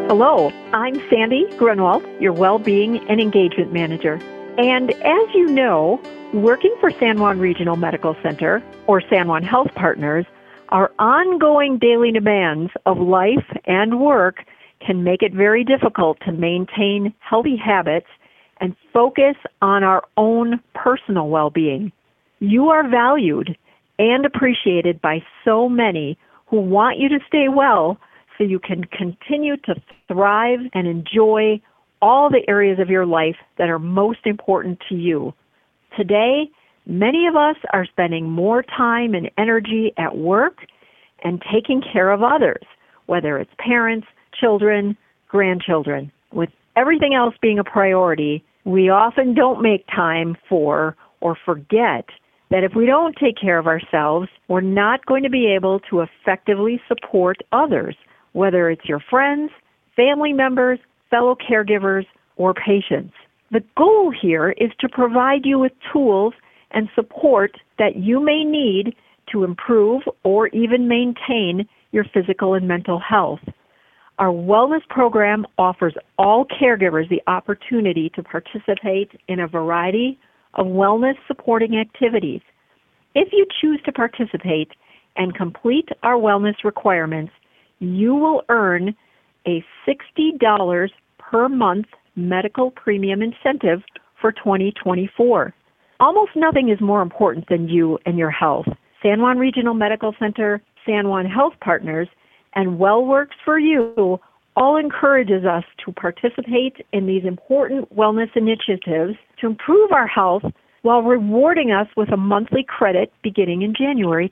Hello, I'm Sandy Grunwald, your Well-Being and Engagement Manager. And as you know, working for San Juan Regional Medical Center, or San Juan Health Partners, our ongoing daily demands of life and work can make it very difficult to maintain healthy habits and focus on our own personal well-being. You are valued and appreciated by so many who want you to stay well so you can continue to thrive and enjoy all the areas of your life that are most important to you. Today, many of us are spending more time and energy at work and taking care of others, whether it's parents, children, grandchildren. With everything else being a priority, we often don't make time for or forget that if we don't take care of ourselves, we're not going to be able to effectively support others, whether it's your friends, family members, fellow caregivers, or patients. The goal here is to provide you with tools and support that you may need to improve or even maintain your physical and mental health. Our wellness program offers all caregivers the opportunity to participate in a variety of wellness supporting activities. If you choose to participate and complete our wellness requirements, you will earn a $60 per month medical premium incentive for 2024. Almost nothing is more important than you and your health. San Juan Regional Medical Center, San Juan Health Partners, and WellWorks for You all encourages us to participate in these important wellness initiatives to improve our health while rewarding us with a monthly credit beginning in January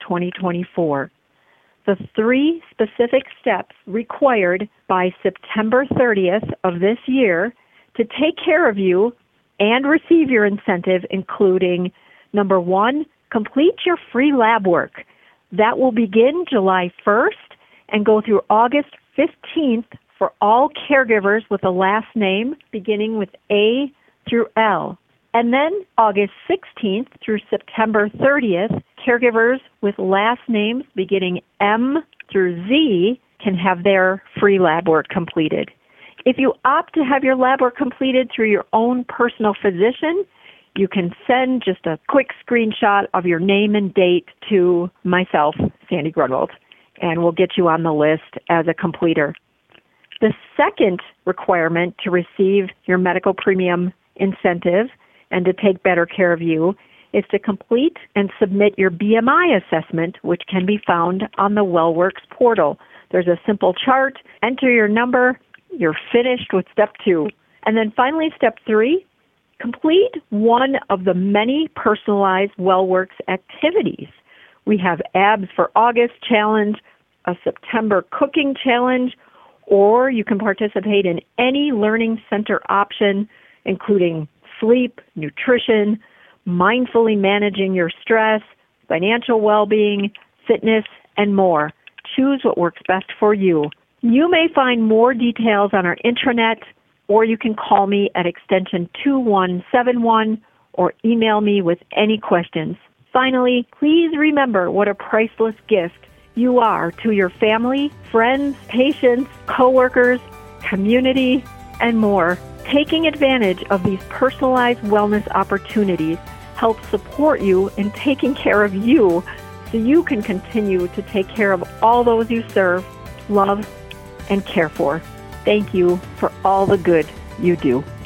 2024. The 3 specific steps required by September 30th of this year to take care of you and receive your incentive, including, number 1, complete your free lab work. That will begin July 1st and go through August 15th for all caregivers with a last name beginning with A through L. And then August 16th through September 30th, caregivers with last names beginning M through Z can have their free lab work completed. If you opt to have your lab work completed through your own personal physician, you can send just a quick screenshot of your name and date to myself, Sandy Grunwald, and we'll get you on the list as a completer. The second requirement to receive your medical premium incentive and to take better care of you is to complete and submit your BMI assessment, which can be found on the WellWorks portal. There's a simple chart, enter your number, you're finished with step 2. And then finally, step 3, complete one of the many personalized WellWorks activities. We have Abs for August challenge, a September cooking challenge, or you can participate in any learning center option, including sleep, nutrition, mindfully managing your stress, financial well-being, fitness, and more. Choose what works best for you. You may find more details on our intranet, or you can call me at extension 2171 or email me with any questions. Finally, please remember what a priceless gift you are to your family, friends, patients, coworkers, community, and more. Taking advantage of these personalized wellness opportunities helps support you in taking care of you so you can continue to take care of all those you serve, love, and care for. Thank you for all the good you do.